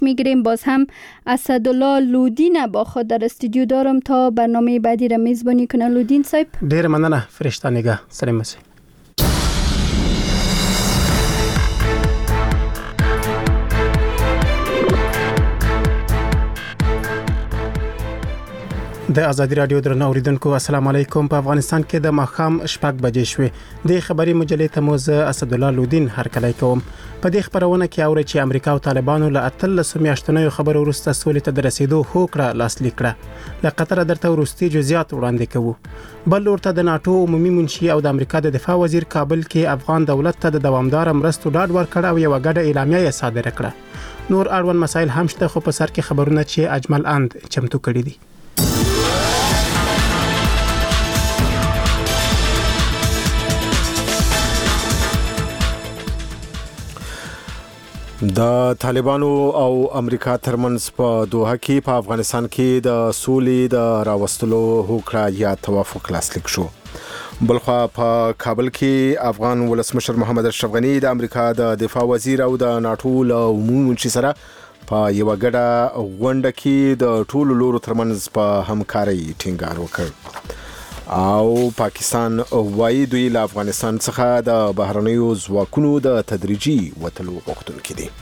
میگیریم. باز هم اسدالله لودین با خود در استودیو دارم تا برنامه بعدی را میزبانی کنه. لودین صاحب ډیر مننه فرشته نگاه سلام مسي. د ازادي رادیو درنو اوریدونکو السلام علیکم. په افغانستان کې د ماښام 6 بجې شوې. د خبري مجلې ته موزه اسدالله لودین هرکلی کوم. په دې خبرونه کې اوري چې امریکا او طالبانو له 13 میاشتنیو خبرو وروسته سولې ته د رسیدو هوکړه لاسلیک کړه. له قطر درته ورستي جزئیات وړاندې کوو. بل ورته د ناتو عمومي منشي او د امریکا د دفاع وزیر کابل کې افغان دولت ته د دوامدار مرستو ډاډ ورکړ او یو غډه اعلامیه یې صادره کړه. نور اړوند مسایل هم شته خو په سر کې خبرونه چې اجمل اند چمتو کړي دي. د طالبانو او امریکا ترمنځ په دوحه کې په افغانستان کې د سولې د راوستلو هوکړه یا توافق لاسلیک شو. بلخوا په کابل کې افغان ولسمشر محمد اشرف غنی د امریکا د دفاع وزیر او د ناتو له عمومي منشي سره په یو غډه غونډه کې د ټولو لورو ترمنځ په همکاري ټینګار وکړ. او پاکستان وایي دوی له افغانستان څخه د بهرنیو ځواکونو د تدریجي وتلو غوښتونکي دي.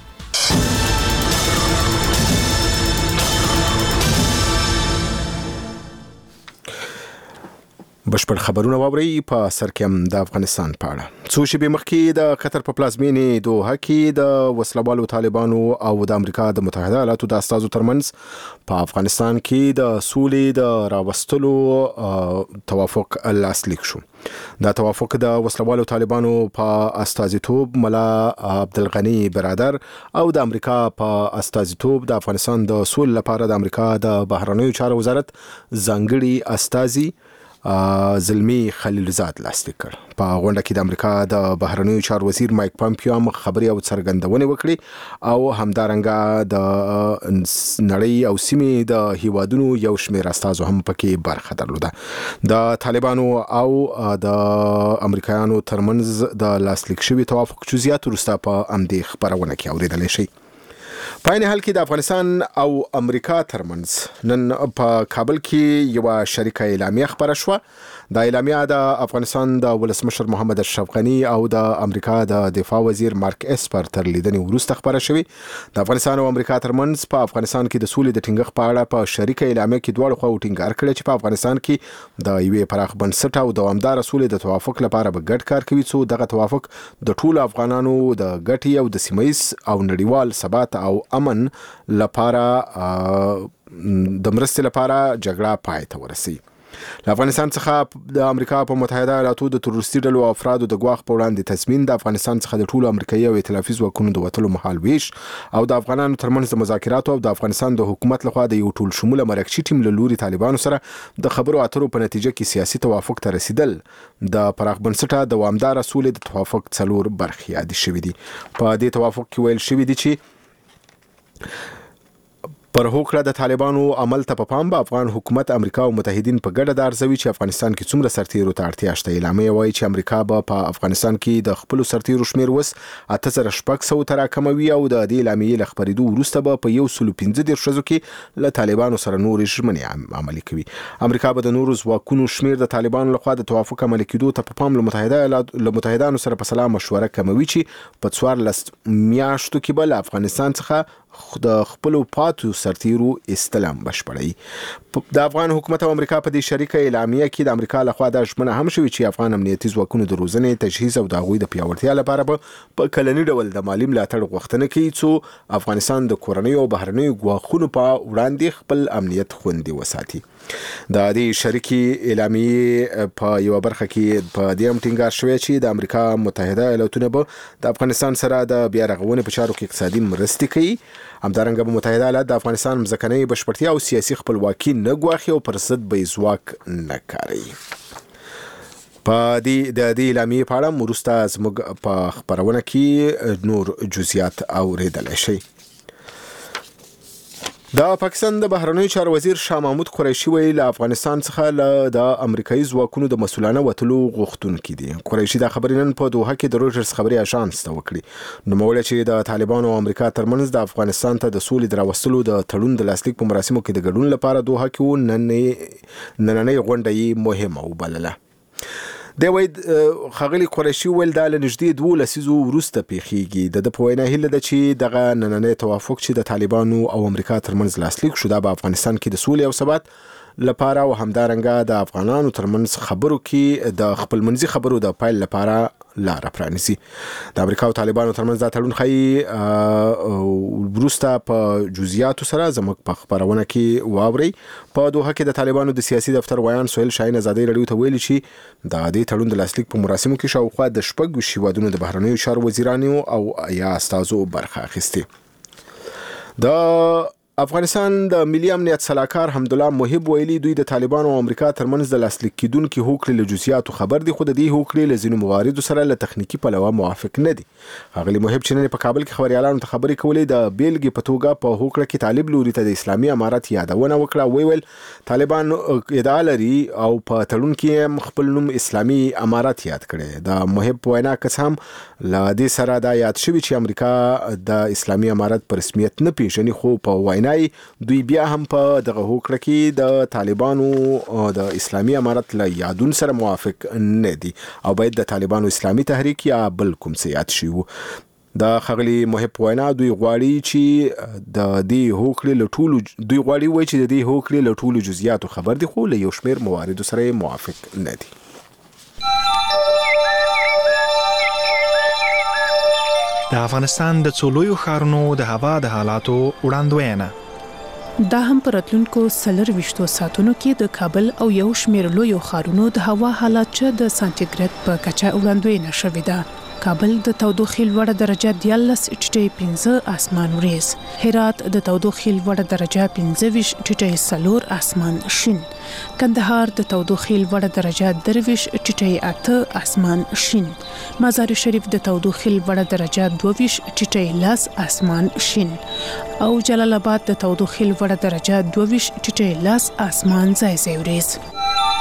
بشپړ خبرونه واوري په سر کې هم د افغانستان په اړه. څو شپې مخکې د قطر په پلازمینې دوحه کې د وسلوالو طالبانو او د امریکا د متحده ایالاتو د استازو ترمنځ په افغانستان کې د سولې د راوستلو توافق لاسلیک شو. دا توافق د وسلوالو طالبانو په استازیتوب ملا عبدالغنی برادر او د امریکا په استازیتوب د افغانستان د سولې لپاره د امریکا د بهرنیو چارو وزارت ځانګړي استازي زلمی خلیلزاد لاسلیک کړ. په غونډه کې د امریکا د بهرنیو چارو وزیر مایک پامپیو هم خبري او څرګندونې وکړي او همدارنګه د نړۍ او سیمې د هیوادونو یو شمېر استازو هم پکې برخه درلوده. د طالبانو او د امریکایانو ترمنځ د لاسلیک شوي توافق جزئیات وروسته په امدې خبرونه کې اوریدل شي. په عین حال کې د افغانستان او امریکا ترمنځ نن په کابل کې یو شریکه اعلامیه خبره شوه. د اعلامیه د افغانستان د ولسمشر محمد اشرف غنی او د امریکا د دفاع وزیر مارک اسپر تر لیدنې وروسته خبره شوې. د افغانستان او امریکا ترمنځ په افغانستان کې د سولې د ټینګښت په اړه په شریکه اعلامیه کې دواړو خواو ټینګار کړی چې په افغانستان کې د یوې پراخ بنسټه او دوامدار سولې د توافق لپاره به ګډ کار کوي څو دغه توافق د ټولو افغانانو د ګټې او د سیمه‌ییز او نړیوال ثبات او امن لپاره د مرستې لپاره جګړه پای ته ورسي. له افغانستان څخه د امریکا په متحده ایالاتو د تروریستي ډلو افرادو د ګواښ په وړاندې تضمین، د افغانستان څخه د ټولو امریکایي او ائتلافي ځواکونو د وتلو مهال ویش او د افغانانو ترمنځ د مذاکراتو او د افغانستان د حکومت لخوا د یو ټول شموله مرکزي ټیم له لوري طالبانو سره د خبرو اترو په نتیجه کې سیاسي توافق ته رسیدل د پراخ بنسټه دوامدار سولې د توافق څلور برخې یادې شوې دي. په دې توافق کې ویل شوی دی چې پر هوکړه د طالبانو عمل ته په پام به افغان حکومت امریکا او متحدین په ګډه د ارزوي چې افغانستان کې څومره سرتیرو ته اړتیا شته. اعلامیه وایي چې امریکا به په افغانستان کې د خپل سرتیرو شمیر وس 8600 ته راکموي او د دې اعلامیې له خبرېدو وروسته به په 115 ورځو کې له طالبانو سره نورې ژمنې عملي کوي. امریکا به د نورو ځواکونو شمیر د طالبانو لخوا د توافق عملي کېدو ته په پام له متحدانو سره په سلا مشوره کوي چې په 14 میاشتو کې به له افغانستان څخه د خپل پاتو سرتیرو استلام بشپړي. د افغان حکومت او امریکا په دې شریکه اعلامیه کې د امریکا لخوا د ژمنه هم شوې چې افغان امنیتي ځواکونو د روزنې، تجهیز او د هغوی د پیاوړتیا لپاره په کلني ډول د مالي ملاتړ غوښتنه کوي څو افغانستان د کورنیو او بهرنیو ګواښونو په وړاندې خپل امنیت خوندي وساتي. د دې شریکي اعلامیې په یو برخه کې په دې هم ټینګار شوی چې د امریکا متحده ایالاتونه به د افغانستان سره د بیا رغونې په چارو کې اقتصادي مرستې کوي. همدارنګه به متحده ایالات د افغانستان مځکنۍ بشپړتیا او سیاسي خپلواکي نه ګواښي او پر ضد به یې ځواک نه کاروي. په دې اعلامیې په اړه وروسته زموږ په خپرونه کې نور جزئیات اورېدلی شئ. د پاکستان د بهرنیو چارو وزیر شاه محمود قریشي ویل افغانستان څخه د امریکایي ځواکونو د مسؤلانه وټلو غوښتونکي دي. قریشي د خبرې نن په دوحه کې د رويټرز خبري اژانس ته وکړي. نو موږ چې د طالبانو او امریکا ترمنځ د افغانستان ته د سولې دراوستلو د تړون د لاسلیک په مراسمو کې د ګډون لپاره دوحه کې نننۍ غونډه مهمه وبلله. د وید خغلی قریشي ول د لنجدي 2 لسیزو ورسته پیخیږي. د په وینا هله د چې دغه نننۍ توافق چې د طالبانو او امریکا ترمنځ لاسلیک شو د افغانستان کې د سولې او ثبات لپاره او همدارنګه د افغانانو ترمنځ خبرو کې د خپلمنځي خبرو د پایل لپاره لار پرانیسي. د امریکا او طالبانو ترمنځ د تړون خي ورسته په جزئیات سره زموږ په خبرونه کې واوري. په دوحه کې د طالبانو د سیاسي دفتر ویان سهیل شاهین ازادي رادیو ته ویلي چې د دې تړون د لاسلیک په مراسمو کې شاوخوا د شپږ شیوادونو د بهرنیو چارو وزیرانو او یا استازو برخه اخیسته. د افغانستان د ملي امنیت صلاحکار حمدالله محب ویلي دوی د طالبانو او امریکا ترمنځ د لاسلیک کېدونکو هوکړې له جزئیاتو خبر دي، خو د دې هوکړې له ځینو مواردو سره له تخنیکی پلوه موافق نه دي. هغه محب چې نن په کابل کې خبريالانو ته خبرې کولې د بیلګې په توګه په هوکړه کې طالب لوري ته د اسلامي امارت یادونه وکړه. ویل طالبان ادعا لري او په تړون کې خپل نوم اسلامي امارت یاد کړي. د محب وینا قسم لا دې سره دا یاد شوی چې امریکا د اسلامي امارت پر رسمیت نه پیژني، خو په وینا دوی بیا هم په دغه هوکړه کې د طالبانو او د اسلامي امارت له یادون سره موافق نه دي او باید د طالبانو اسلامي تحریک یا بل کوم څه یاد شي. د خغلی محب وینا دوی غواړي چې د دې هوکړې له ټولو دوی غواړي وایي چې د دې هوکړې له ټولو جزئیاتو خبر دي، خو له یو شمېر مواردو سره موافق نه دي. د افغانستان د څولویو ښارونو د هوا د حالاتو وړاندوینه. دا هم پر راتلونکو 24 ساعتونو کې د کابل او یو شمېر لویو ښارونو د هوا حالات چې د سانتیګریډ په کچه وړاندوینه شوې ده. کابل د تودوخې لوړه درجه 14.5 اسمان وریځ، هرات د تودوخې لوړه درجه 25.4 اسمان شین، کندهار د تودوخې لوړه درجه 23.8 اسمان شین، مزار شریف د تودوخې لوړه درجه 22.10 اسمان شین او جلال آباد د تودوخې لوړه درجه 22.10 اسمان ځای وریځ.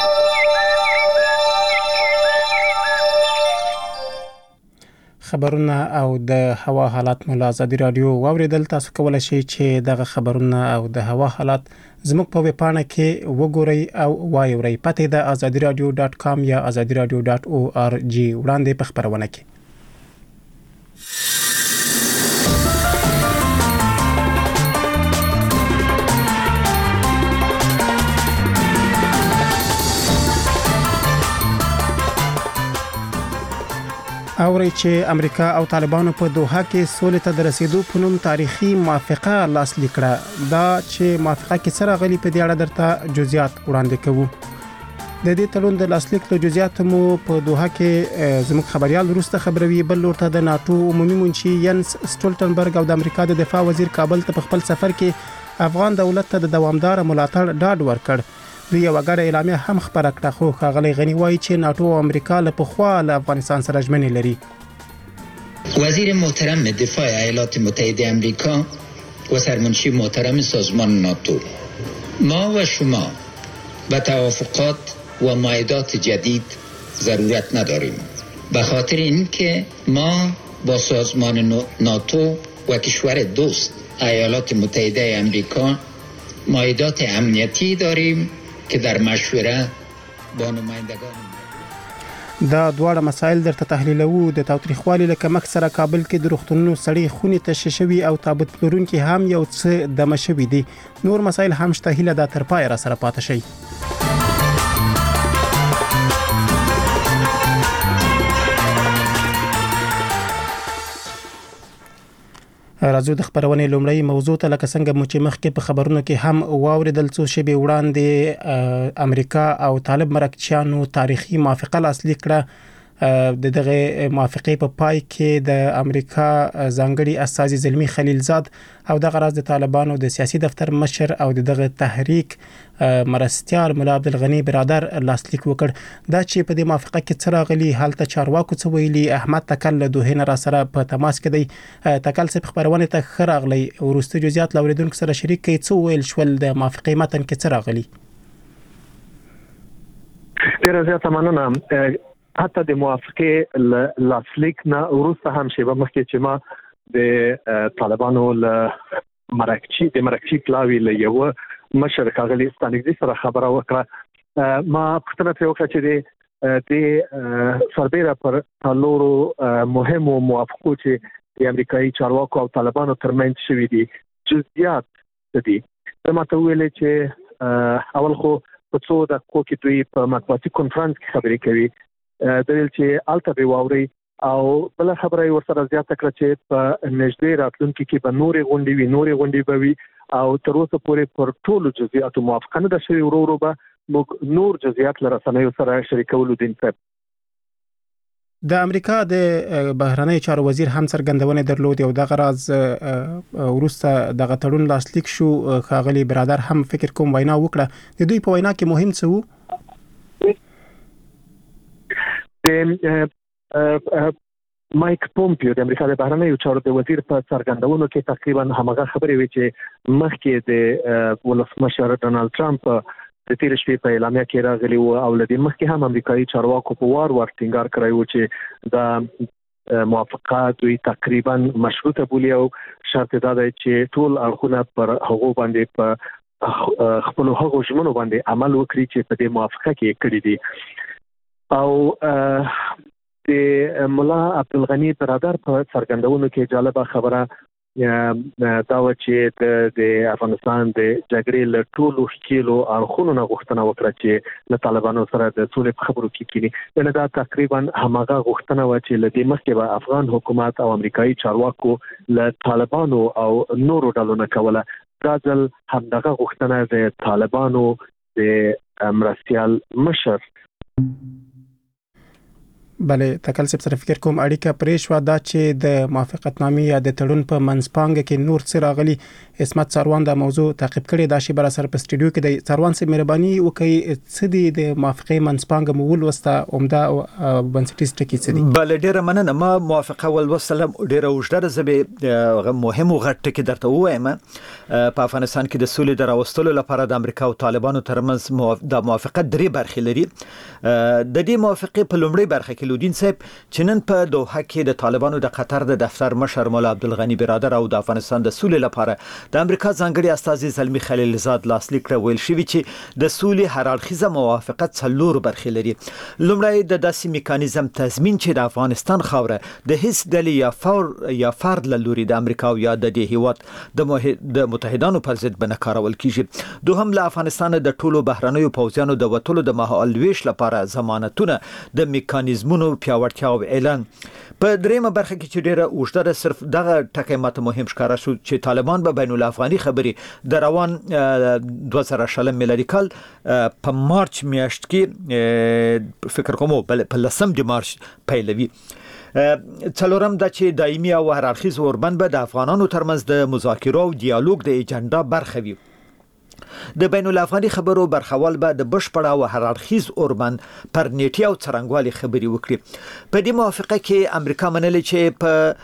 خبرونه او د هوا حالات مو له ازادي رادیو واوریدل. تاسو کولای شئ چې دغه خبرونه او د هوا حالات زموږ په ویبپاڼه کې وګورئ او واورئ. پته د azadiradio.com یا azadiradio.org وړاندې په خبرونه کې. اوري چې امریکا او طالبانو په دوحه کې سولې ته د رسیدو په نوم تاریخي موافقه لاسلیک کړه. دا چې موافقه کې سره غلي په دې اړه درته جزئیات وړاندې کوو. د دې تړون د لاسلیک له جزئیات مو په دوحه کې زموږ خبريال وروسته خبروي. بل لورته د ناتو عمومي منشي ینس سټولټنبرګ او د امریکا د دفاع وزیر کابل ته په خپل سفر کې افغان دولت ته د دوامدار ملاتړ ډاډ ورکړ. دوی یو غړ اعلامیه هم خبره کړه، خو ښاغلی غنی وایي چې ناتو او امریکا له پخوا له افغانستان سره ژمنې لري. وزیر محترم دفاع ایالات متحده آمریکا و سرمنشی محترم سازمان ناتو، ما و شما به توافقات و معاهدات جدید ضرورت نداریم، به خاطر اینکه ما با سازمان ناتو و کشور دوست ایالات متحده آمریکا معاهدات امنیتی داریم که در مشوره با نمایندگان دا دواړه مسایل درته تحلیلوو. د تاوتریخوالي له کمښت سره کابل کې د روغتونونو سړې خونې تشې شوي او تابوت پلورونکي هم یو څه دمه شوي دي. نور مسایل هم شته، هیله دا تر پای را سره پاتې شي. راځو د خبرونې لومړی موضوع ته. لکه څنګه مو چې مخکې په خبرونو کې هم واوریدل، څو شېبې وړاندې امریکا او طالب مرکچیانو تاریخي موافقه لاسلیک کړه. د دغه موافقه په پای کې د امریکا ځانګړي استازي زلمی خلیلزاد او د غراز د طالبانو د سیاسي دفتر مشر او دغه تحریک مرستيال مولا عبدالغنی برادر لاسلیک وکړ. دا چې په دې موافقه کې څه راغلي حالت چارواکو څه ویلي. احمد تکل له دوه نه را سره په تماس کې دی. تکل څه خبرونه ته خراغلی ورسته جزئیات لوریدونکو سره شریک کړي. څه ویل شول د موافقه متن کې څه راغلي؟ ډیره زیاته مننه. حتی د موافقه لاسلیک نه وروسته هم شیبه مخکې چې ما د طالبانو له مرکچی پلاوی له یو مشر کاغلی ستانګزي سره خبره وکړه. ما پوښتنه ترې وکړه چې د سربېره پر څلورو مهمو موافقو چې د امریکایي چارواکو او طالبانو ترمنځ شوي دي جزئیات دي. ما ته ویلې چې اول خو په څو دقیقو کې دوی په مطبوعاتي کنفرانس کې خبرې کوي د ویل چې الته به واوري او بل خبره ورسره زیاته کړه چې په نږدې راتلونکي کې به نورې غونډې به وي او تر اوسه پورې پر ټولو جزئیاتو موافقه نه ده شوې. ورو به موږ نور جزئیات له رسنیو سره شریکولو دي. د امریکا د بهرنی چارو وزیر هم څرګندونه درلود او د غراز ورسته د غټړون لاسلیک شو. خاغلی برادر هم فکر کوم وینا وکړه. د دوی په وینا کې مهم څه وو؟ مایک پومپیو د امریکا د بهرنیو چارو د وزیر په څرګندونو کې تقریبا همغه خبرې وی چې مخکې د ولسمشر ډونالد ټرمپ د تیر شپې په اعلامیه کې راغلی و او لدې مخکې هم امریکایي چارواکو په وار ټینګار کړی و چې دا موافقه دوی تقریبا مشروطه بولي او شرط دا دی چې ټول اړخونه پر هغو باندې په خپل هغو ژمنو باندې عمل وکړي چې په دې موافقه کې کړی دي. او د مولا عبدالغنی برادر په څرګندونو کې جالبه خبره دا و چې د افغانستان د جګړې له ټولو ښکیلو اړخونو نه غوښتنه وکړه چې له طالبانو سره د سولې په خبرو کې کینی. یعنې دا تقریبا همغه غوښتنه و چې له دې مخکې به افغان حکومت او امریکایي چارواکو له طالبانو او نورو ډلو نه کوله. دا ځل همدغه غوښتنه د طالبانو د مرستيال مشر بله تکل سره فکر کوم اړیکه پرېښوا دا چې د موافقتنامې یا د تړون په منځپانګه کې نور څه راغلي. اسمت څاروان دا موضوع تعقیب کړي. دا شی بر سره په سټډیو کې د څاروان سره مهرباني وکړي څه دي د موافقه منځپانګه مول وسته عمده بنسټیز ټکی څه دي؟ بله ډیره مننه. ما موافقه ول وسلم ډیره وژدره زبې مهم غټ ټکی درته وایم. په افغانستان کې د سولې د راوستلو لپاره د امریکا او طالبانو ترمنځ د موافقه درې برخې لري. د دې موافقه په لومړۍ برخه کې لودین صاحب چې نن په دوحه کې د طالبانو د قطر د دفتر مشر مولا عبدالغنی برادر او د افغانستان د سولې لپاره د امریکا ځانګړي استازي زلمی خلیلزاد لاسلیک کړ. ویل شوی چې د سولې هر اړخیزه موافقت څلور برخې لري. لومړی د داسې میکانیزم تضمین چې د افغانستان خاوره د هیڅ ډلې یا فرد له لوري د امریکا او یا د دې هیواد د متحدانو پر ضد بنه کارول کیږي. دوهم له افغانستان د ټولو بهرنیو پوځیانو د وټولو د مهال ویش لپاره ضمانتونه د میکانیزمونو پیاوړتیا او اعلان. په دریمه برخه کې چې ډیره اوږده صرف دغه ټکی ماته مهم ښکاره شو چې طالبان به بین الافغاني خبرې د روان 2000 میلادي کال په مارچ میاشت کې فکر کوم په 10 مارچ پیلوي. څلورم دا چې دایمي او هر اړخیز اوربند به د افغانانو ترمنځ د مذاکره او ډیالوګ د ایجنډا برخه وي. د بین الافغاني خبرو برخوال به د بشپړه او هر اړخیز اوربند پر نیټي او څرنګوالي خبري وکړي. په دې موافقه کې امریکا منلې چې په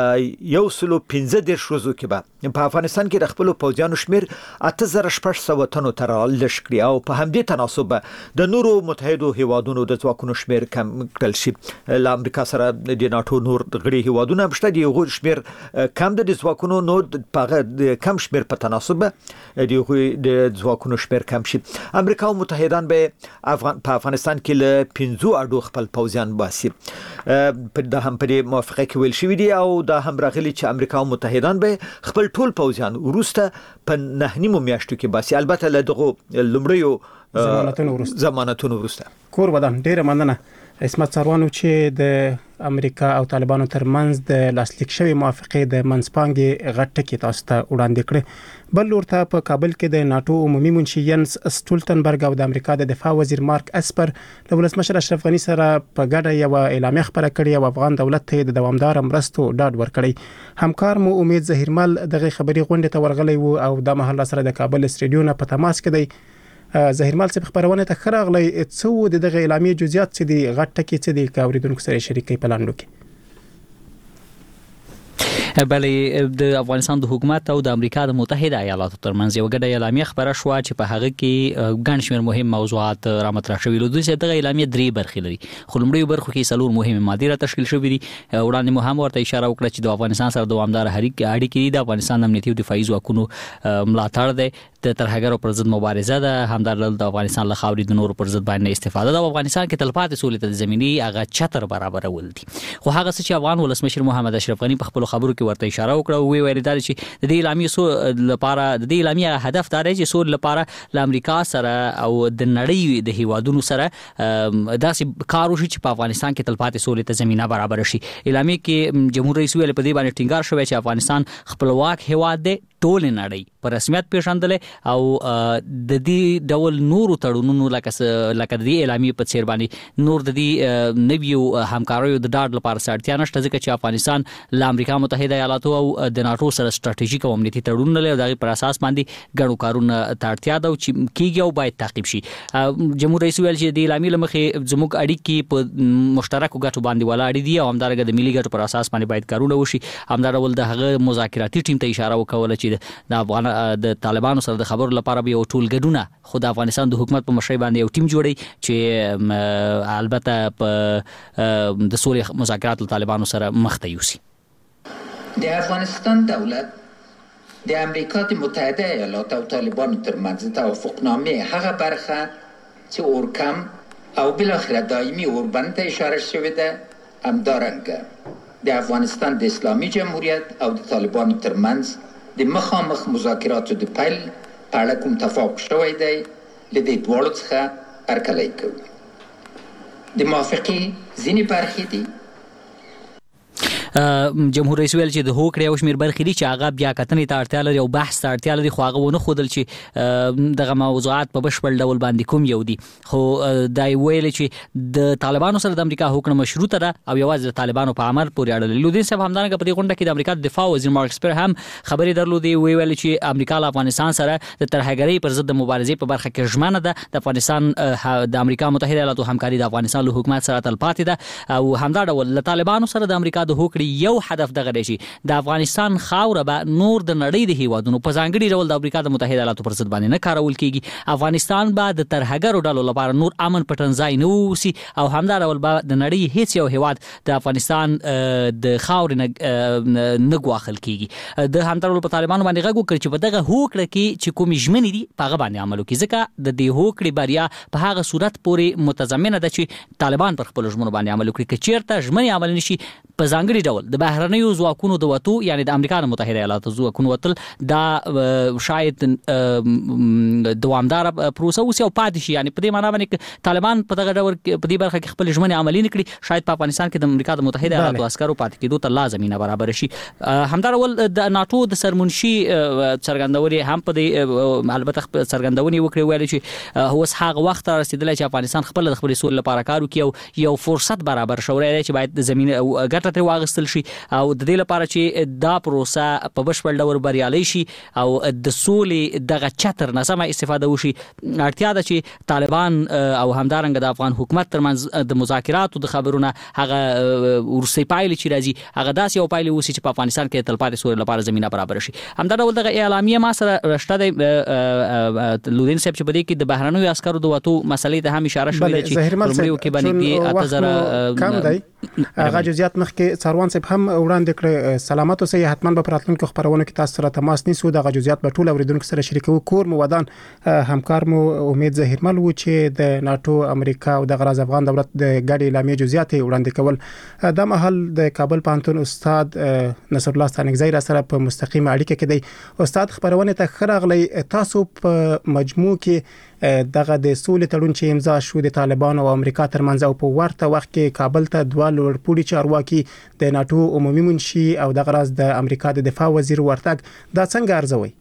115 ورځو کې به په افغانستان کې د خپل پوځیانو شمیر 8600 تنو تر لږ کړي او په همدې تناسب د نورو متحدو هیوادونو د ځواکونو شمیر کم کړل شي. ل امریکا سره د ناتو نور غړي هیوادونه بشته دي غوړ شمیر کم د ځواکونو نو په کم شمیر په تناسب د ځواکونو شمیر کم شي. امریکا او متحدان به په افغانستان کې له 15 اډو خپل پوځیان باسي. په د هم په موافقه کې ویل شوی دی او دا هم راغلی چې امریکا او متحدان به خپل ټول پوځیان وروسته په 9 میاشتو کې باسي. البته له دغه لومړیو ضمانتونو وروسته. کور ودان ډیره مننه. اسمت سروانو چې د امریکا او طالبانو ترمنځ د لاسلیک شوی موافقه د منځپانګې غټ کې تاسو ته وړاندې کړ. بل ورته په کابل کې د ناتو عمومي منشي ینس سټولټنبرګ او د امریکا د دفاع وزیر مارک اسپر له ولسمشر اشرف غنی سره په ګډه یو اعلامیه خبره کړې او افغان دولت ته د دوامدار مرستو ډاډ ورکړی. همکار مو امید ظهیرمل دغه خبري غونډه ته ورغلی وو او د محل سره د کابل استډیو نه په تماس کې دی. ظهیرمل څه خبرونه ته خراغلی څو دغه اعلامیه جزئیات چې دی غټ کې چې دی کاوریدونکو سره شریکي پلاندو کې. بلې د افغانستان د حکومت او د امریکا د متحده ایالاتو ترمنځ یو ګډه اعلامیه خبره شو چې په هغه کې ګڼ شمېر مهم موضوعات رامطرح شوي. د دې دغه اعلامیه 3 برخې لري. خو لومړی برخه کې 4 مهمه ماده را تشکیل شوې دي. وړاندې مو هم ورته اشاره وکړه چې د افغانستان سره دوامدار اړیکې د افغانستان امنیتي او دفاعي ځواکونو ملاتړ دی، د ترهګرو پر ضد مبارزه ده، همدارل د افغانستان له خاورې د نورو پر ضد باندې استفاده ده. افغانستان کې تلپاتې سولې ته زمینی هغه چتر برابرول دي. خو هغه څه چې افغان ولسمشر محمد اشرف غنی په خپل خبرو کې ورته اشاره وکړه او ویل دا چې د دې اعلامیې لپاره د دې اعلامیې هدف دا دی چې سول لپاره له امریکا سره او د نړۍ د هیوادونو سره داسې کار وشي چې په افغانستان کې تلپاتې سولې ته زمينه برابر شي. اعلامیې کې جمهور رئیس ویل په دې باندې ټینګار شوی چې افغانستان خپلواک هیواد دی، ټول نړۍ په رسمیت پیژندل او د دې ډول نورو تړونونو لکه د دې اعلامیې په څیر باندې نور د دې نویو همکاریو د ډاډ لپاره اړتیا نشته، ځکه چې افغانستان له امریکا متحده ایالاتو او د ناتو سره ستراتیژیک او امنیتي تړونونه لري. دغه پر اساس باندې ګڼو کارونه ته اړتیا ده چې کیږي او باید تعقیب شي. جمهور رئیس ویل چې د اعلامیې لمخې زموږ اړیکې په مشترکو ګټو باندې ولاړ دي او همدارنګه د ملي ګټو پر اساس باندې باید کارونه وشي. همدارول د هغه مذاکراتي ټیم ته اشاره وکوله چې د افغان د طالبانو سره د خبرو لپاره به یو ټولګډونه خو د افغانستان د حکومت په مشرۍ باندې یو ټیم جوړي چې البته په د سولې مذاکرات له طالبانو سره مخ ته یوسي. د افغانستان دولت د امریکا متحده ایالات او طالبانو ترمنځ توافقنامه هغه برخه چې اورکم او بالاخره دایمي اوربند ته اشاره شوې ده همدارنګه د افغانستان د اسلامي جمهوریت او د طالبانو ترمنځ د مخامخ مذاکراتو د پیل په اړه کوم توافق شوی دی له دې دواړو څخه هرکلی کوو. د موافقې ځینې برخې دي. جمهور رئیس ویل چې د هوکړې او شمیر برخې دي چې هغه بیا کتنې ته اړتیا لري او بحث ته اړتیا لري، خو هغه ونه ښودل چې دغه موضوعات په بشپړ ډول باندې کوم یو دي. خو دا ویل چې د طالبانو سره د امریکا هوکړه مشروطه ده او یوازې د طالبانو په امر پورې اړه لري. لودین صاحب همدارنګه په دې غونډه کې د امریکا د دفاع وزیر مارک اسپر هم خبرې درلودې. ویل چې امریکا له افغانستان سره د ترهګرۍ پر ضد د مبارزې په برخه کې ژمنه ده. د افغانستان د امریکا متحده ایالاتو همکاري د افغانستان له حکومت سره تلپاتې ده او همدا ډول له طالبانو سره د امریکا د هوکړې یو هدف دغه دی چې د افغانستان خاوره به نور د نړۍ د هیوادونو په ځانګړي ډول د امریکا د متحده ایالاتو پر ضد باندې نه کارول کیږي. افغانستان به د ترهګرو ډلو لپاره نور امن پټنځای نه ووسي او همدا ډول به د نړۍ هیڅ یو هیواد د افغانستان د خاورې نه ګواښل کیږي. د همدا ډول په طالبانو باندې غږ وکړ چې په دغه هوکړه کې چې کوم ژمنې دي په هغه باندې عمل وکړي، ځکه د دې هوکړې بریا په هغه صورت پورې متضمنه ده چې طالبان پر خپل ژمنو باندې عمل وکړي. که چیرته ژمنې عمل نشي په ځانګړي ډول د بهرنیو ځواکونو د وتو یعنی د امریکا متحده ایالاتو ځواکونو وتل دا شاید دوامدار پروسه اوس او پاتې شي. یعنی په دې معنی باندې طالبان په دغه ډول په دې برخه کې خپل ژمنې عملي نه کړي، شاید په افغانستان کې د امریکا متحده ایالاتو عسکرو پاتې کېدو ته لازمي نه برابر شي. همدارول د ناتو د سرمنشي څرګندونې هم په دې البته څرګندونې وکړي ویل چې اوس هغه وخت رسیدلی چې افغانستان خپل د خپل سولې لپاره کار وکړي او یو فرصت برابر شوی دی چې باید د زمينه ګټه ترې واغستل شي او د دې لپاره چې دا پروسه په بشپړ ډول بریالي شي او د سولې دغه چتر نه سمه استفاده وشي. اړتیا ده چې طالبان او همدارنګه د افغان حکومت ترمنځ د مذاکراتو د خبرونه هغه ورسې پایلې چې راځي هغه داسې یو پایلې وسی چې په افغانستان کې تلپاتې سولې لپاره زمينه برابر شي. همدا ډول دغه اعلامیه ما سره رشته د لودین صاحب چې په دې کې د بهرنیو عسکرو د وتو مسلې ته هم اشاره شوې چې لومړیو کې باندې 8000 کم دی. هغه جزئیات مخکې څاروان صاحب هم وړاندې کړ. سلامات اوسئ، حتما به پراتلونکو خبرونه کې تاسو سره تماس نیسو. دغه جزئیات به ټول اوریدونکو سره شریکو. کور مو ودان همکار مو امید ظهیرمل و چې د ناتو امریکا او د غراز افغان دولت د ګډ اعلامیې جزئیات وړاندې کول. د محل د کابل پانتون استاد نصر الله ستانکزی را سره په مستقیم اړیکه کې دی. استاد خبرونه ته خراغلی، تاسو په مجموع کې دغه د سولې تړون چې امضا شو د طالبانو او امریکا ترمنځ او په ورته وخت کې کابل ته دوه لوړپوړي چارواکي د ناتو عمومي منشي او دغه راز د امریکا د دفاع وزیر ورتګ دا څنګه ارزوي؟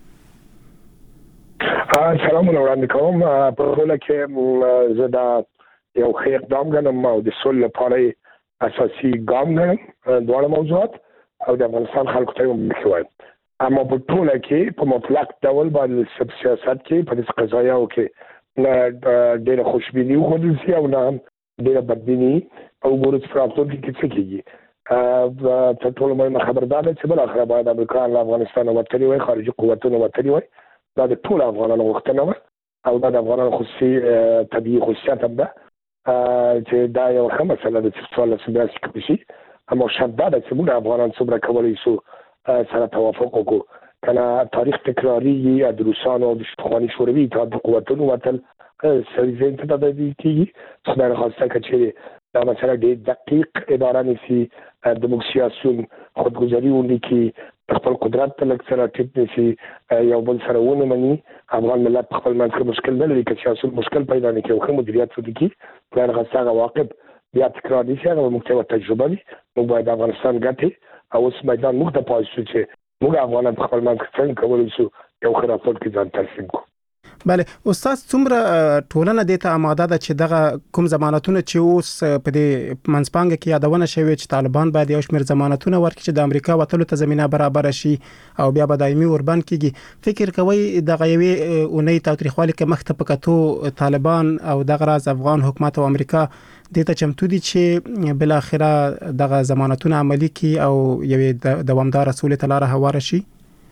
سلام وړاندې کوم. په ټوله کې زه دا یو ښه اقدام ګڼم او د صلح لپاره اساسي ګام ګڼم دواړه موضوعات او د افغانستان خلکو ته یې وایم. اما په ټوله کې په مطلق ډول باندې سیاست کې په دې قضاياو کې نه ډېر خوشبیني وښودل شي او نه ډېر بدبیني او ګورس فراتوري کې څه کېږي. په ټوله مهمه خبردار ده چې بل اخر باید امریکا له افغانستان وتلی وي، خارجي قوتونه وتلی وي. دا د ټول افغانانو غوښتنه وه او دا د افغانانو خصوصي طبیعي خصوصیت هم ده چې دا یو ښه مسله ده چې څوارلس میاشتې کولی شي. اما شرط دا ده چې موږ افغانان څومره کولی شو سره توافق وکړو. که نه تاریخ تکراریږي، د روسانو او د پخواني شوروي اتحاد د قوتونو وتل سړي ذهن ته تبدیل کېږي. خدای نخواسته که چیرې دا مسله ډېر دقیق اداره نیسي، د موږ سیاسون خودګذري ولیکي، خپل قدرت ته لږ سره ټیټ نیسي، یو بل سره ونه مني. افغان ملت په خپل منځ کې مشکل نه لري. که سیاسون مشکل پیدا نه کړي او ښه مدیریت وکړي، خدای نخواسته هغه واقع بیا تکرار نه شي. هغه موږ ته یوه تجربه وي. موږ باید افغانستان ګټې او اوس میدان موږ ته پاتې شو چې موږ افغانان په خپل منځ کې څنګه کولی شو یو ښه رپورټ کې ځان ترسیم کړو. بله استاد، څومره ټولنه د ته آماده ده چې دغه کوم ضمانتونه چې اوس په دې منځپانګه کې یادونه شوی چې طالبان باید یو شمېر ضمانتونه ورکړي چې د امریکا وتلو ته زمينه برابر شي او بیا به دایمي وربند کیږي؟ فکر کوي دغه یوې اونۍ تاریخوالي کې مخته پکاتو طالبان او دغه راز افغان حکومت او امریکا د ته چمتو دي چې بل اخره دغه ضمانتونه عملي کړي او یوې دوامدار سولې ته لار هواره شي؟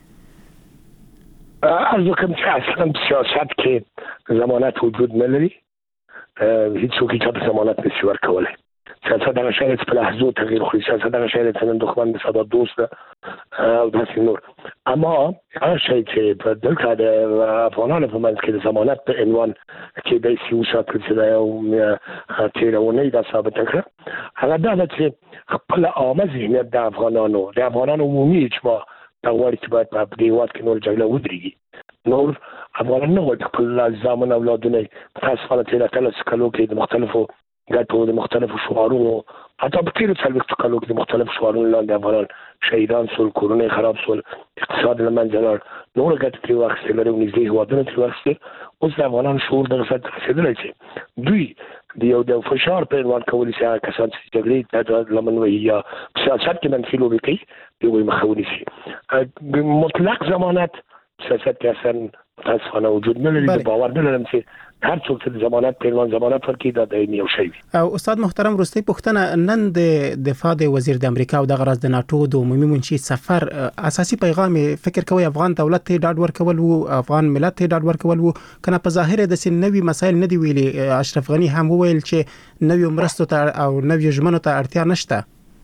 ارزو کوم چې اصلا سیاست کې ضمانت وجود نه لري. هیڅ څوک چې په ضمانت نشي ورکولای. سیاست هغه شی چې په لحظو تغییر خوري. سیاست هغه شی چې نن دښمن د ساده دوست او داسې نور. اما هغه شی چې په دلته د افغانانو په منځ کې د ضمانت په عنوان کې د سی وساتل چې دا یو تیرونی دا ثابت کړه، هغه دا چې خپل عامه ذهنیت د افغانانو عمومي اجماع دا غواړي چې باید په دې هېواد کې نور جګړه ودرېږي. نور افغانان نه غواړي خپل زامن اولادونه متاسفانه تېر 18 کالو کې د مختلفو ګټو د مختلفو شعارونو حتی په تېرو 40 کالو کې د مختلفو شعارونو لاندې افغانان شهیدان شول، کورونه یې خراب شول، اقتصاد له منځه لاړ، نور ګټې ترې واخیستې لري او نږدې هېوادونه ترې واخیستې. اوس د افغانانو شعور دغه سطح ته رسېدلی چې دوی د یو د فشار په عنوان کولی شي هغه کسان چې جګړې لمن وهي یا په سیاست کې منفي لوبې کوي دوی به یې مخه ونیسي. مطلق ضمانت سیاست کې اصلا متاسفانه وجود نه لري. باور نه لرم چې هر څوک چې ضمانت په عنوان ضمانت ورکړي دا دایمي یو شی وي. او استاد محترم، وروستۍ پوښتنه، نن د دفاع د وزیر د امریکا او دغه راز د ناتو د عمومي منشي سفر اساسي پیغام فکر کوي افغان دولت ته ډاډ ورکول وو، افغان ملت ته ډاډ ورکول وو، کنه په ظاهر د سنوي مسایل نه دی ویلي؟ اشرف غنی هم وویل چې نوې مرستو ته او نوې ژمنو ته اړتیا نشته.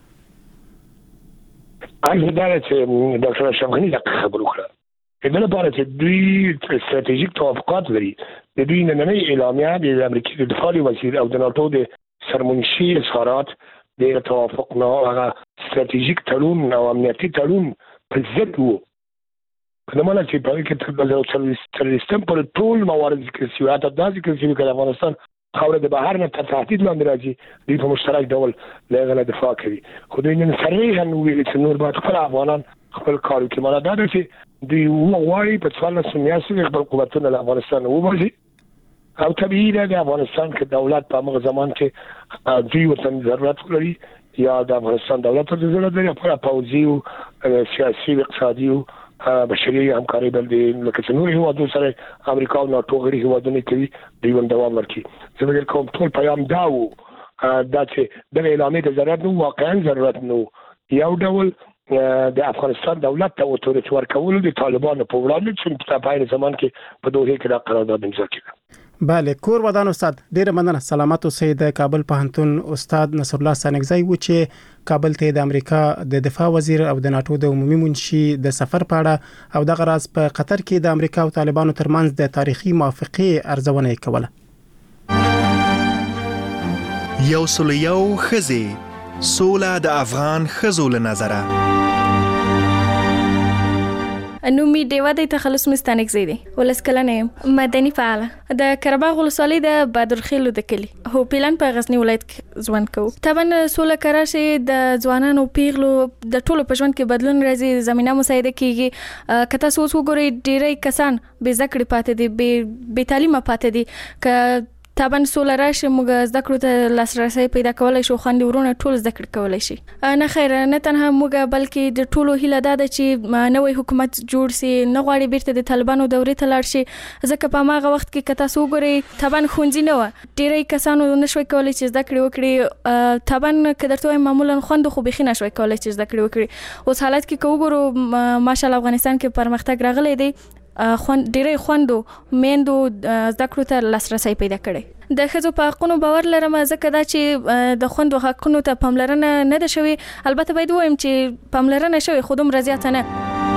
هغه دا چې ډاکټر اشرف غنی دا خبرو کړه د لپاره چې دوی ستراتیژیک توافقات لري. د دوی نننۍ اعلامیه د امریکا د دفاع وزیر او د ناتو د سرمنشي اظهارات د توافق نه هغه ستراتیژیک تړون او امنیتي تړون په ضد وو. په دې معنی چې په کې د تروریستم پر ټول موارد ذکر شوی، حتی دا ذکر شوی چې افغانستان خاوره د بهر نه تر تهدید لاندې راځي، دوی په مشترک ډول له هغه دفاع کوي. خو دوی نن صریحا ویلي چې نور باید خپل افغانان خپل کار وکړي. معنی دا ده چې دوی وغواړي په 14 میاشتو کې خپل قوتونه له افغانستان وباسي او طبیعي ده د افغانستان کې دولت په هغه زمان کې دوی ورته ضرورت لري یا د افغانستان دولت ته ضرورت لري په پوځي او سیاسي او اقتصادي او بشري همکاري باندې لکه چې نور هیوادونو سره امریکا او ناتو غړي هیوادونه کوي دوی ول دوام ورکړي. زه به کوم ټول پیغام دا و دا چې د اعلانې د ضرورت نو واقعا ضرورت نو یو ډول د افغانستان دولت ته اوتوريټي ورکول د طالبانو په وړاندې چې په پای زمان کې په دوه کې د قرارداد امضا کړه. بله، کور ودان استاد، ډیره مننه. سلامات اوسئ. د کابل پوهنتون استاد نصر الله سانګزی و چې کابل ته د امریکا د دفاع وزیر او د ناتو د عمومي منشي د سفر په اړه او دغه راز په قطر کې د امریکا او طالبانو ترمنځ د تاریخي موافقې ارزونه کوله. یو سلیو خزي سوله د افغان خزو له نظره. نومي دیوا د تخلص مستانک زیدي ولس کلنه مدني فعاله د کرباغ ولسوالۍ د بادرخیلو د کلی هو پلان په غزنی ولایت کې ژوند کوو. طبعا سوله کراشي د ځوانانو پیغلو د ټولو په ژوند کې بدلون راځي، زمينه مساعده کیږي. کته سوس وګوري ډیری کسان به ذکر پاتې دي، به تعلیم پاتې دي. ک طبعا سوله راشي موږ زده کړو ته لاسرسي پیدا کولای شو، خوندې ورونه ټول زده کړ کولای شي. نه خیر نه تنها موږ بلکې د ټولو هیله ده چې نوې حکومت جوړ سي، نه غواړي بیرته د طالبانو دورې ته لاړ شي. ځکه په هغه وخت کې کته سو ګوري طبعا خونځي نه و، ډیری کسانو نشوي کولای چې زده کړې وکړي. طبعا کدرته معمولا خوند خو بخي نشوي کولای چې زده کړې وکړي. اوس حالت کې کوګورو ماشاءالله افغانستان کې پرمختګ راغلی دی، ډیری خوندو میندو زده کړو ته لاسرسي پیدا کړي. د ښځو په حقونو باور لرم، ځکه دا چې د خوندو حقونو ته پاملرنه نه ده شوې. البته باید وایم چې پاملرنه شوې خو دومره زیاته نه.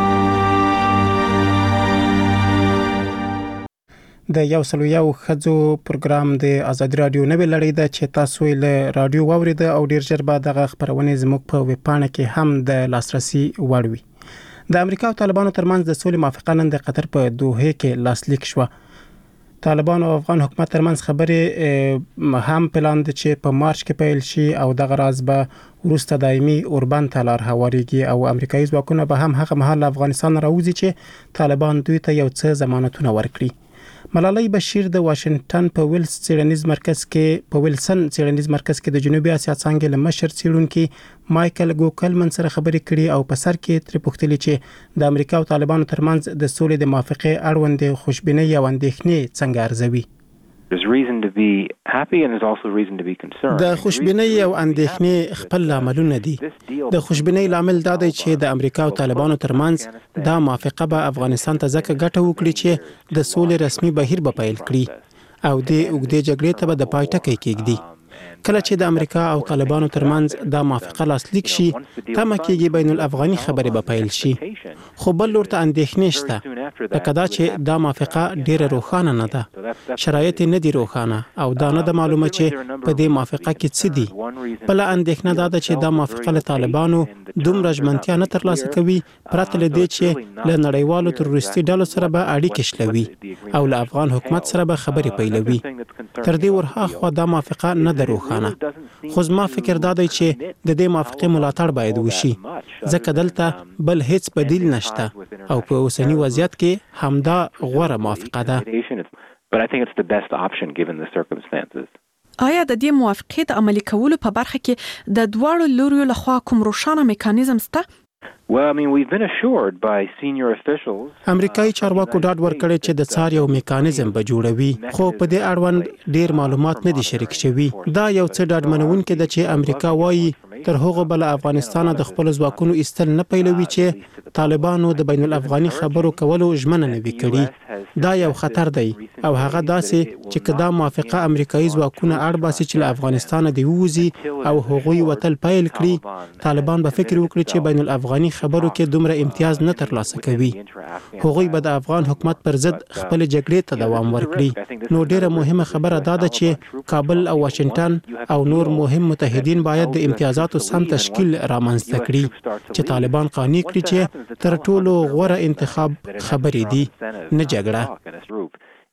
د یو ښځو پروګرام د ازادي رادیو نوې لړۍ ده چې تاسو یې له رادیو واوریده او ډیر ژر به دغه خبرونه زموږ په ویب پاڼه کې هم د لاسرسي وړ وي. د امریکا او طالبانو ترمنځ د سولې موافقه نن د قطر په دوحه کې لاسلیک شوه. طالبان او افغان حکومت ترمنځ خبرې هم پلان دي چې په مارچ کې پیل شي او دغه راز به وروسته دایمي اوربند ته لار هواریږي او امریکایي ځواکونه به هم هغه مهال افغانستان راوځي چې طالبان دوی ته یو څه ضمانتونه ورکړي. ملالۍ بشیر د واشنگټن په ویلسن څیړنیز مرکز کې د جنوبي اسیا څنګه له مشر څیړونکو مایکل ګوکلمن سره خبرې کړې او په سر کې تر پوښتنې چې د امریکا او طالبانو ترمنځ د سولې د موافقې اړوند خوشبینۍ او اندېښنې څنګه ارزوي. د خوشبینۍ او اندېښنې خپل لاملونه دي. د خوشبینۍ لامل دا دی چې د امریکا او طالبانو ترمنځ دا موافقه به افغانستان ته ځکه ګټه وکړي چې د سولې رسمي بهیر به پیل کړي او د اوږدې جګړې ته به د پای ټکی کېږدي. کله چې د امریکا او طالبانو ترمنځ دا موافقه لاسلیک شي، تمه کېږي بین الافغاني خبرې به پیل شي. خو بل لور ته اندېښنې شته، لکه دا چې دا موافقه ډیره روښانه نه ده، شرایط نه دي روښانه او دا نه ده معلومه چې په دې موافقه کې څه دي. بل اندېښنه دا ده چې دا موافقه له طالبانو دومره ژمنتیا نه ترلاسه کوي پرته له دې چې له نړیوالو تروریستي ډلو سره به اړیکې شلوي او له افغان حکومت سره به خبرې پیلوي. تر دې ورهاخوا دا موافقه نه ده روښانه. خو زما فکر دا دی چې د دې موافقې ملاتړ باید وشي، ځکه دلته بل هیڅ بدیل نشته او په اوسنی وضعیت کې همدا غوره موافقه ده. آیا د دې موافقې د عملي کولو په برخه کې د دواړو لوريو لخوا کوم روښانه میکانیزم شته؟ امریکایي چارواکو ډاډ ورکړی چې د څار یو میکانیزم به جوړوي، خو په دې اړوند ډیر معلومات نه دي شریک شوي. دا یو څه ډاډمنونکی ده چې امریکا وایي تر هغه بل افغانستان د خپل ځواکونو ایستل نه پیلوي چې طالبانو د بین الافغاني خبرو کولو ژمنه نه وي کړې. دا یو خطر دی او هغه داسې چې کدا موافقه امریکایي ځواکونه اړ باسي چې له افغانستان دی ووزي او هغوی وتل پیل کړي، طالبان به فکر وکړي چې بین الافغاني خبرو کې دومره امتیاز نه ترلاسه کوي. هغوی به د افغان حکومت پر ضد خپل جګړې ته دوام ورکړي. نو ډیره مهمه خبره دا ده چې کابل او واشنگټن او نور مهم متحدین باید د امتیازاتو سم تشکیل رامنځته کړي چې طالبان قانع کړي چې تر ټولو غوره انتخاب خبرې دي، نه جګړه.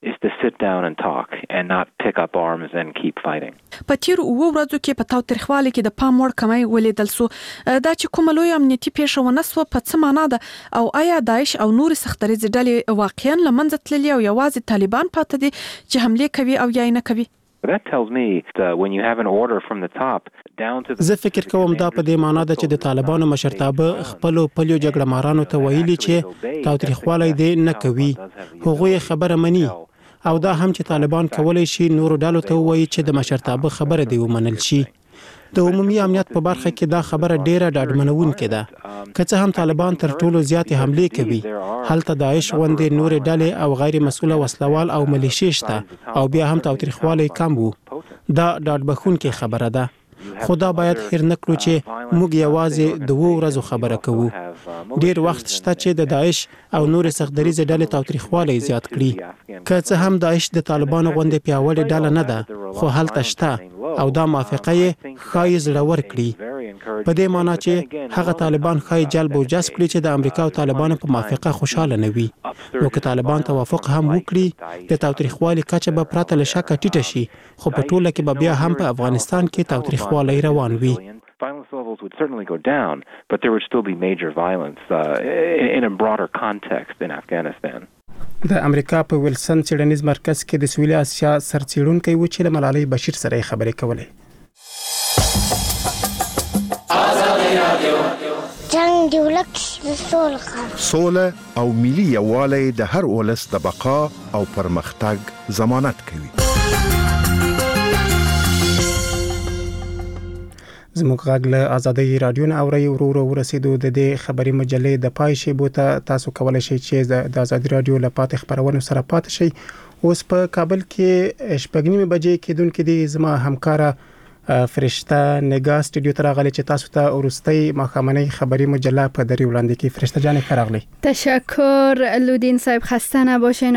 په تیر اوو ورځو کې په تاوتریخوالي کې د پام وړ کمی ولیدل سو. دا چې کوم لوی امنیتي پیښه ونه سو په څه معنا ده او آیا داعش او نور سختریز ډلې واقعا لمنځه تللي او یوازې طالبان پاتې دي چې حمله کوي او یا نه کوي؟ زه فکر کوم دا په دې معنا ده چې د طالبانو مشرتابه خپل پلیو جګړه مارانو ته ویلي چې تاوتریخوالی دې نه کوي. هغوی خبره مني او دا هم چې طالبان کولای شي نورو ډلو ته وایي چې د مشرتابه خبره دی ومنل شي. د عمومي امنیت په برخه کې دا خبره ډیره ډاډمنونکې ده. که څه هم طالبان تر ټولو زیاتې حملې کوي، هلته داعش غوندې نورې ډلې او غیر مسؤله وسلوال او ملیشې شته او بیا هم تاوتریخوالی کم وو. دا ډاډبخونکې خبره ده. خو دا باید هیر نکړو چې موږ یوازې د 2 ورځو خبره کوو. ډیر وخت شته چې د داعش او نور سختدریزه ډلې تاوتریخوالی زیات کړي. که څه هم داعش د طالبانو غوندې پیاوړې ډله نه ده، خو هلته شته او دا موافقه یې ښایي زړور کړي. په دې معنی چې هغه طالبان خای جلب او جذب کړي چې د امریکا او طالبانو په موافقه خوشاله نه وي. نو که طالبان توافق هم وکړي د تاوتریخوالي کچه به پرته له شکه ټیټه شي، خو په ټوله کې به بیا هم په افغانستان کې تاوتریخوالي روان وي. Violence levels would certainly go down, but there would still be major violence in a broader context in Afghanistan. د امریکا په ویلسن څېړنیز مرکز کې د سویلي اسیا سرڅېړونکي و چې له ملالۍ بشیر سره خبرې کولې. جنگ دی ولک سوله او ملي یووالی د هر ولس د بقا او پرمختګ ضمانت کوي. زموږ غږ له آزادۍ رادیو نه اوري ورو ورسېدو. د دې خبري مجلې د پای شیبو ته تاسو کولای شئ چې د آزادۍ رادیو له پاتې خبرونو سره پاتې شئ. اوس په کابل کې شپږ بجې کېدونکې دي. زما همکاره فرشته نگاه استودیو ته راغلي چې تاسو ته ورستۍ ماښامنۍ خبري مجله په دری وړاندې کې. فرشته جان راغلي. تشکر لودین صاحب، خسته نباشین.